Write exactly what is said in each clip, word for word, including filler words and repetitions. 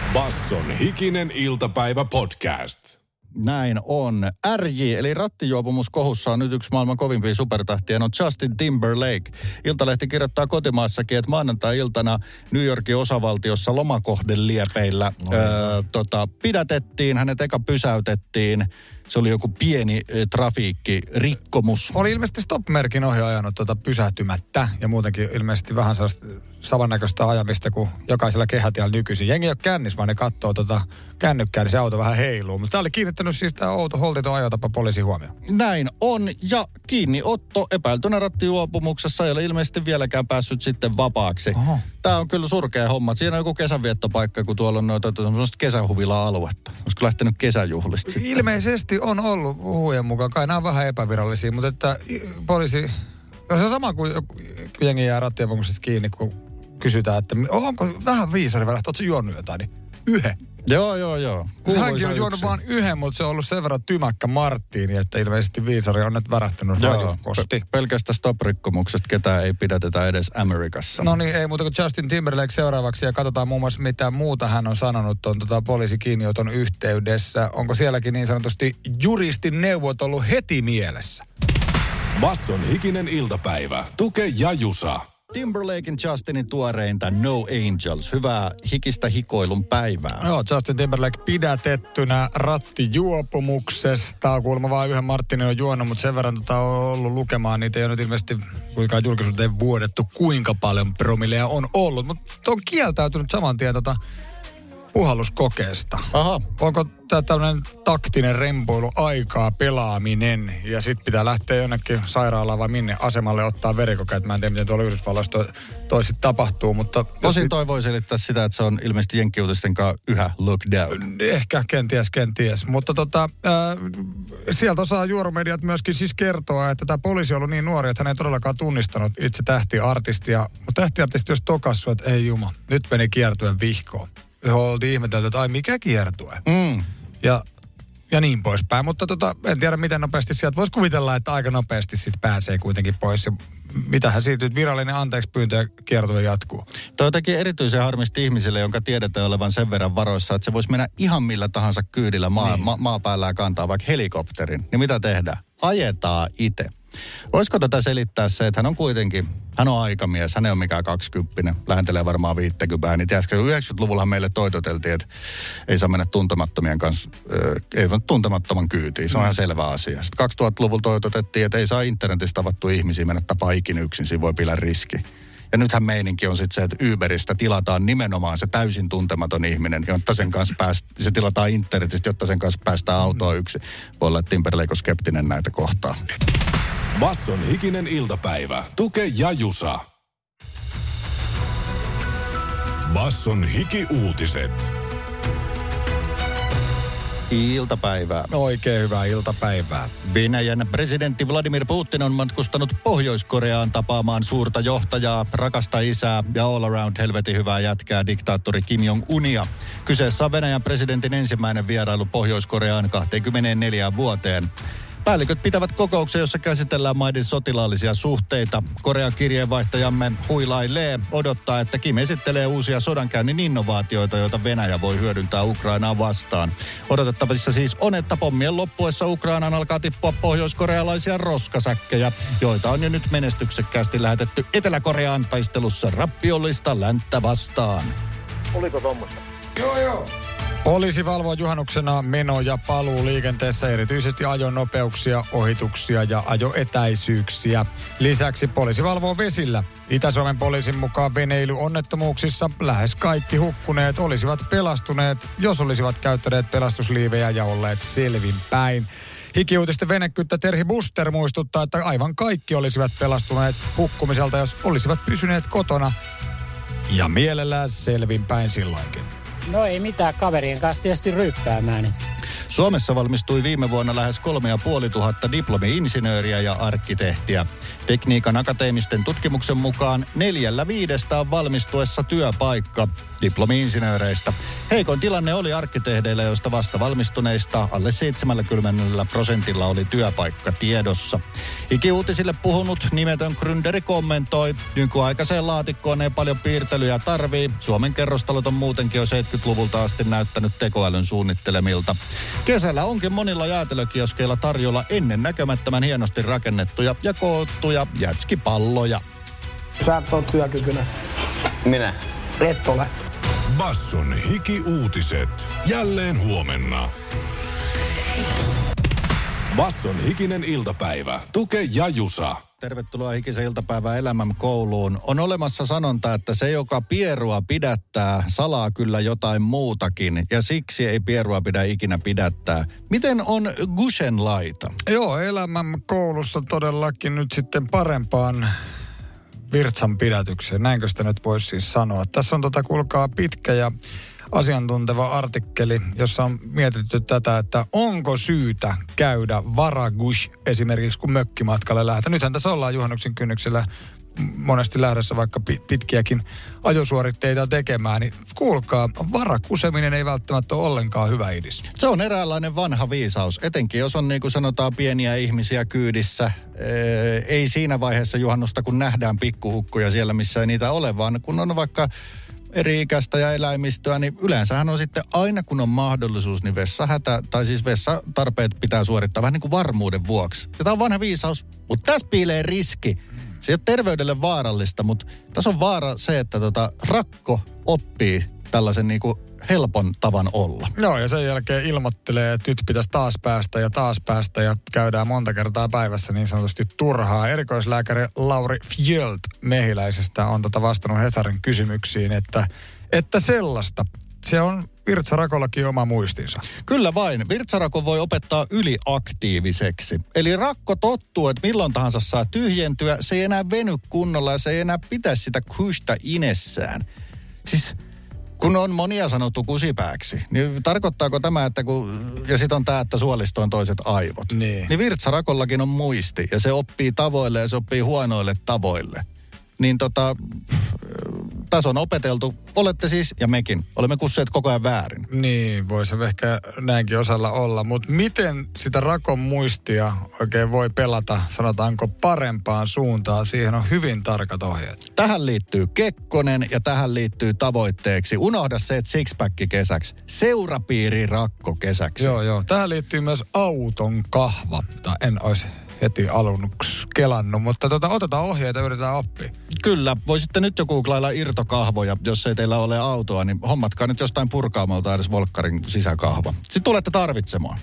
Basson hikinen iltapäivä podcast. Näin on. R J, eli rattijuopumuskohussa on nyt yksi maailman kovimpia supertähtiä, on Justin Timberlake. Iltalehti kirjoittaa kotimaassakin, että maanantai-iltana New Yorkin osavaltiossa lomakohdeliepeillä no, öö, tota, pidätettiin, hänet eka pysäytettiin. Se oli joku pieni e, trafiikkirikkomus. Oli ilmeisesti stop-merkin ohi ajanut tuota pysähtymättä ja muutenkin ilmeisesti vähän sellaista samannäköistä ajamista kuin jokaisella kehätiellä nykyisin. Jengi ei ole kännis, vaan ne katsoo tuota kännykkää, niin se auto vähän heiluu. Mutta tämä oli kiinnittänyt siis tämä outo holtiton ajotapa poliisin huomioon. Näin on, ja kiinniotto epäiltynä rattijuopumuksessa ei ole ilmeisesti vieläkään päässyt sitten vapaaksi. Oho. Tämä on kyllä surkea homma. Siinä on joku kesäviettopaikka, kun tuolla on noita kesähuvila-aluetta. Olisiko lähtenyt kesäjuhlista sitten? Ilmeisesti on ollut huhujen mukaan. Kai nämä on vähän epävirallisia, mutta että poliisi... No se on sama kuin jengi jää rattijuopumuksesta kiinni, kun kysytään, että onko vähän viisari välillä, että ootko juonut jotain, niin yhden. Joo, joo, joo. Hänkin on juonut vaan yhden, mutta se on ollut sen verran tymäkkä Marttiini, että ilmeisesti viisari on nyt värähtänyt rajukosti. Pelkästä stop-rikkomuksesta ketään ei pidätetä edes Amerikassa. No niin, ei muuta kuin Justin Timberlake seuraavaksi ja katsotaan muun muassa mitä muuta hän on sanonut on tota poliisikiinnioton yhteydessä. Onko sielläkin niin sanotusti juristin neuvot ollut heti mielessä? Basson hikinen iltapäivä. Tuke ja Jusa. Timberlaken Justinin tuoreinta No Angels. Hyvää hikistä hikoilun päivää. Joo, Justin Timberlake pidätettynä rattijuopumuksesta. Kuulemma vaan yhden Martinin on juonut, mutta sen verran tota on ollut lukemaan. Niitä ei ole nyt ilmeisesti kuinkaan julkisuuteen vuodettu, kuinka paljon promilleja on ollut. Mutta on kieltäytynyt saman tien tota puhalluskokeesta. Aha. Onko tämä tämmöinen taktinen rempoilu, aikaa, pelaaminen ja sitten pitää lähteä jonnekin sairaalaan vai minne asemalle ottaa verikokeet. Mä en tiedä, miten tuolla Yhdysvalloissa toi, toi sitten tapahtuu, mutta... Osin nyt... toi voi selittää sitä, että se on ilmeisesti jenkkiuutisten kanssa yhä lockdown. Ehkä, kenties, kenties. Mutta tota, äh, sieltä osaa juorumediat myöskin siis kertoa, että tämä poliisi on ollut niin nuori, että hän ei todellakaan tunnistanut itse tähtiartistia. Mutta tähtiartisti olisi tokassu, että ei juma, nyt meni kiertuen vihkoon. Oltiin ihmetelty, että ai mikä kiertue. Mm. Ja, ja niin poispäin. Mutta tota, en tiedä miten nopeasti sieltä voisi kuvitella, että aika nopeasti sitten pääsee kuitenkin pois. Ja mitähän siitä nyt virallinen anteeksi pyyntö ja kiertue jatkuu. Toi jotenkin erityisen harmisti ihmisille, jonka tiedetään olevan sen verran varoissa, että se voisi mennä ihan millä tahansa kyydillä maa, niin. ma, maapäällä ja kantaa vaikka helikopterin. Niin mitä tehdään? Ajetaan itse. Voisiko tätä selittää se, että hän on kuitenkin, hän on aikamies, hän ei ole mikään kaksikymppinen, lähentelee varmaan viittäkymmentä. Niin tiedätkö, yhdeksänkymmentäluvullahan meille toitoteltiin, että ei saa mennä tuntemattomien kanssa, äh, ei ole tuntemattoman kyytiin, se on ihan selvä asia. Sitten kaksituhattaluvulla toitotettiin, että ei saa internetistä tavattua ihmisiä mennä tapaa ikinä yksin, siinä voi pillä riski. Ja nythän meininki on sitten se, että Uberistä tilataan nimenomaan se täysin tuntematon ihminen, jotta sen kanssa pääst, se tilataan internetistä, jotta sen kanssa päästään autoon yksin. Voi olla, että Timberlake on skeptinen näitä kohtaa. Basson hikinen iltapäivä. Tuke ja Jusa. Basson hiki-uutiset. Iltapäivää. Oikein hyvää iltapäivää. Venäjän presidentti Vladimir Putin on matkustanut Pohjois-Koreaan tapaamaan suurta johtajaa, rakasta isää ja all around helvetin hyvää jätkää diktaattori Kim Jong-unia. Kyseessä on Venäjän presidentin ensimmäinen vierailu Pohjois-Koreaan kaksikymmentäneljä vuoteen. Päälliköt pitävät kokouksen, jossa käsitellään maiden sotilaallisia suhteita. Korean kirjeenvaihtajamme huilailee odottaa, että Kim esittelee uusia sodankäynnin innovaatioita, joita Venäjä voi hyödyntää Ukrainaa vastaan. Odotettavissa siis on, että pommien loppuessa Ukrainaan alkaa tippua pohjoiskorealaisia roskasäkkejä, joita on jo nyt menestyksekkäästi lähetetty Etelä-Koreaan taistelussa rappiollista länttä vastaan. Oliko tommoista? Joo, joo. Poliisi valvoo juhannuksena meno- ja paluu liikenteessä erityisesti ajonopeuksia, ohituksia ja ajoetäisyyksiä. Lisäksi poliisi valvoo vesillä. Itä-Suomen poliisin mukaan veneilyonnettomuuksissa lähes kaikki hukkuneet olisivat pelastuneet, jos olisivat käyttäneet pelastusliivejä ja olleet selvinpäin. Hikiuutisten venekkyttä Terhi Buster muistuttaa, että aivan kaikki olisivat pelastuneet hukkumiselta, jos olisivat pysyneet kotona ja mielellään selvinpäin silloinkin. No ei mitään, kaverien kanssa tietysti ryppäämään. Suomessa valmistui viime vuonna lähes kolme ja puoli tuhatta diplomi-insinööriä ja arkkitehtiä. Tekniikan akateemisten tutkimuksen mukaan neljällä viidestä on valmistuessa työpaikka diplomi-insinööreistä. Heikoin tilanne oli arkkitehdeillä, joista vasta valmistuneista alle seitsemänkymmentä prosentilla oli työpaikka tiedossa. Ikiuutisille puhunut nimetön gründeri kommentoi, nykyaikaiseen laatikkoon ei paljon piirtelyjä tarvii. Suomen kerrostalot on muutenkin jo seitsemänkymmentäluvulta asti näyttänyt tekoälyn suunnittelemilta. Kesällä onkin monilla jäätelökioskeilla tarjolla ennen näkemättömän hienosti rakennettuja ja koottuja jätskipalloja. Sä et ole työkykyinen. Minä? Et ole. Basson hiki-uutiset. Jälleen huomenna. Basson hikinen iltapäivä. Tuke ja Jusa. Tervetuloa hikisen iltapäivän elämän kouluun. On olemassa sanonta, että se, joka pierua pidättää, salaa kyllä jotain muutakin. Ja siksi ei pierua pidä ikinä pidättää. Miten on Gushen laita? Joo, elämän koulussa todellakin nyt sitten parempaan virtsan pidätykseen. Näinkö sitä nyt voisi siis sanoa? Tässä on tota, kuulkaa, pitkä ja asiantunteva artikkeli, jossa on mietitty tätä, että onko syytä käydä varagush esimerkiksi kun mökkimatkalle lähdetään. Nythän tässä ollaan juhannuksen kynnyksellä monesti lähdössä vaikka pitkiäkin ajosuoritteita tekemään, niin kuulkaa, varakuseminen ei välttämättä ole ollenkaan hyvä idis. Se on eräänlainen vanha viisaus, etenkin jos on niin kuin sanotaan pieniä ihmisiä kyydissä. Ee, ei siinä vaiheessa juhannusta, kun nähdään pikkuhukkuja siellä, missä ei niitä ole, vaan kun on vaikka eri-ikäistä ja eläimistöä, niin yleensähän on sitten aina kun on mahdollisuus, niin vessahätä, tai siis vessatarpeet pitää suorittaa vähän niin kuin varmuuden vuoksi. Ja tämä on vanha viisaus, mutta tässä piilee riski. Se ei ole terveydelle vaarallista, mutta tässä on vaara se, että tota, rakko oppii tällaisen niin kuin helpon tavan olla. Joo, ja sen jälkeen ilmoittelee, että nyt pitäisi taas päästä ja taas päästä ja käydään monta kertaa päivässä niin sanotusti turhaa. Erikoislääkäri Lauri Fjöld Mehiläisestä on tota vastannut Hesarin kysymyksiin, että, että sellaista. Se on virtsarakollakin oma muistinsa. Kyllä vain. Virtsarako voi opettaa yliaktiiviseksi. Eli rakko tottuu, että milloin tahansa saa tyhjentyä. Se ei enää veny kunnolla ja se ei enää pitäisi sitä kusta inessään. Siis kun on monia sanottu kusipääksi, niin tarkoittaako tämä, että kun, ja sitten on tämä, että suolisto on toiset aivot. Niin. Niin virtsarakollakin on muisti ja se oppii tavoille ja se oppii huonoille tavoille. Niin tota, tässä on opeteltu. Olette siis, ja mekin, olemme kusseet koko ajan väärin. Niin, voisi ehkä näinkin osalla olla. Mutta miten sitä rakon muistia oikein voi pelata, sanotaanko parempaan suuntaan? Siihen on hyvin tarkat ohjeet. Tähän liittyy Kekkonen ja tähän liittyy tavoitteeksi. Unohda se, että sixpack kesäksi. Seurapiiri rakko kesäksi. Joo, joo. Tähän liittyy myös auton kahva. Tai en olisi heti alunnuksi kelannut, mutta tota, otetaan ohjeita ja yritetään oppia. Kyllä, voisitte nyt jo googlailla irtokahvoja, jos ei teillä ole autoa, niin hommatkaa nyt jostain purkaamolta edes Volkkarin sisäkahva. Sitten tulette tarvitsemaan.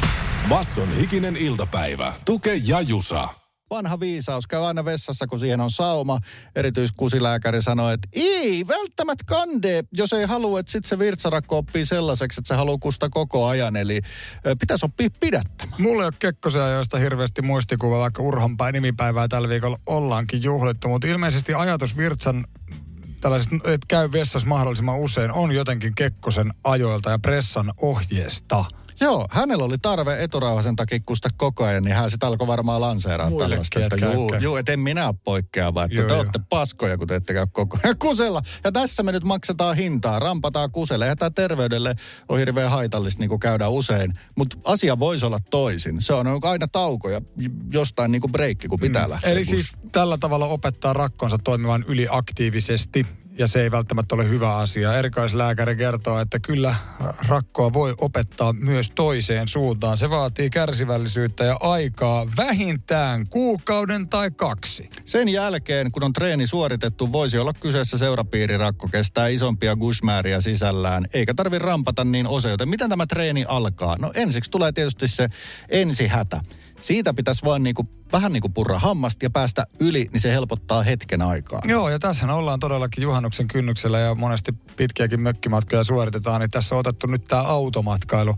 Basson hikinen iltapäivä. Tuke ja Jusa. Vanha viisaus, käy aina vessassa, kun siihen on sauma. Erityiskusilääkäri sanoi, että ei välttämättä kande, jos ei halua, että sitten se virtsarakko oppii sellaiseksi, että se haluaa kusta koko ajan. Eli pitäisi oppia pidättämään. Mulla ei ole Kekkosen ajoista hirveästi muistikuva, vaikka Urhonpäin nimipäivää tällä viikolla ollaankin juhlittu. Mutta ilmeisesti ajatus virtsan tällaiset, että käy vessassa mahdollisimman usein, on jotenkin Kekkosen ajoilta ja pressan ohjeesta. Joo, hänellä oli tarve eturauhasen takia kusta koko ajan, niin hän sitä alkoi varmaan lanseeraa tällaista. Että juu, juu, et en minä ole poikkeava, että joo, te olette paskoja, kun te ette käy koko ajan kusella. Ja tässä me nyt maksetaan hintaa, rampataan kuselle. Ja tämä terveydelle on hirveän haitallista, niin kuin käydään usein. Mutta asia voisi olla toisin. Se on aina tauko ja jostain niin kuin breikki, kun pitää mm. lähteä. Eli siis tällä tavalla opettaa rakkonsa toimivan yliaktiivisesti. Ja se ei välttämättä ole hyvä asia. Erikoislääkäri kertoo, että kyllä rakkoa voi opettaa myös toiseen suuntaan. Se vaatii kärsivällisyyttä ja aikaa vähintään kuukauden tai kaksi. Sen jälkeen, kun on treeni suoritettu, voisi olla kyseessä seurapiirirakko, kestää isompia gushmääriä sisällään, eikä tarvitse rampata niin usein. Joten miten tämä treeni alkaa? No ensiksi tulee tietysti se ensihätä. Siitä pitäisi vaan niinku, vähän niin kuin purra hammasta ja päästä yli, niin se helpottaa hetken aikaa. Joo, ja tässä ollaan todellakin juhannuksen kynnyksellä ja monesti pitkiäkin mökkimatkoja suoritetaan, niin tässä on otettu nyt tämä automatkailu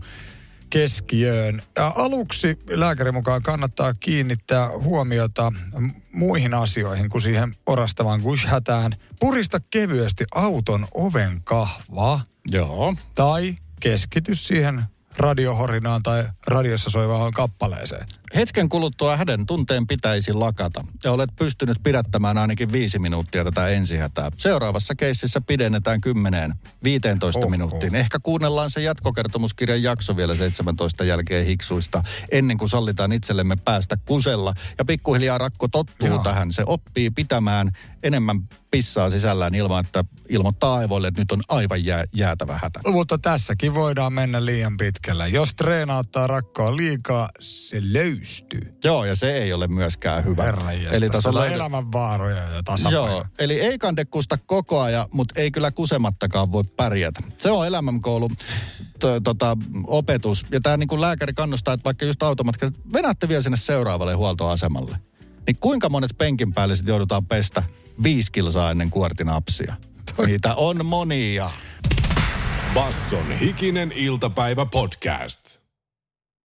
keskiöön. Ja aluksi lääkärin mukaan kannattaa kiinnittää huomiota muihin asioihin kuin siihen orastavaan gush-hätään. Purista kevyesti auton oven kahvaa. Joo. Tai keskity siihen radiohorinaan tai radiossa soivaan kappaleeseen. Hetken kuluttua häden tunteen pitäisi lakata. Ja olet pystynyt pidättämään ainakin viisi minuuttia tätä ensihätää. Seuraavassa keississä pidennetään kymmeneen viiteentoista minuuttiin. Ehkä kuunnellaan se jatkokertomuskirjan jakso vielä seitsemäntoista jälkeen hiksuista, ennen kuin sallitaan itsellemme päästä kusella. Ja pikkuhiljaa Rakko tottuu Joo. tähän. Se oppii pitämään enemmän pissaa sisällään ilman, että ilmoittaa aivoille, että nyt on aivan jää, jäätävä hätä. Mutta tässäkin voidaan mennä liian pitkälle. Jos treenauttaa Rakkoa liikaa, se löystyy. Joo, ja se ei ole myöskään hyvä. Herranjestas, eli tässä on löydä... elämänvaaroja ja tasapainoja. Joo, eli ei kande kusta koko ajan, mutta ei kyllä kusemattakaan voi pärjätä. Se on elämänkoulu t- tota, opetus. Ja tämä niin kuin lääkäri kannustaa, että vaikka just automatkalla, venätte vielä sinne seuraavalle huoltoasemalle. Niin kuinka monet penkin päälle sitten joudutaan pestä viisi kilsaa ennen kuortinapsia? Niitä on monia. Basson hikinen iltapäivä podcast.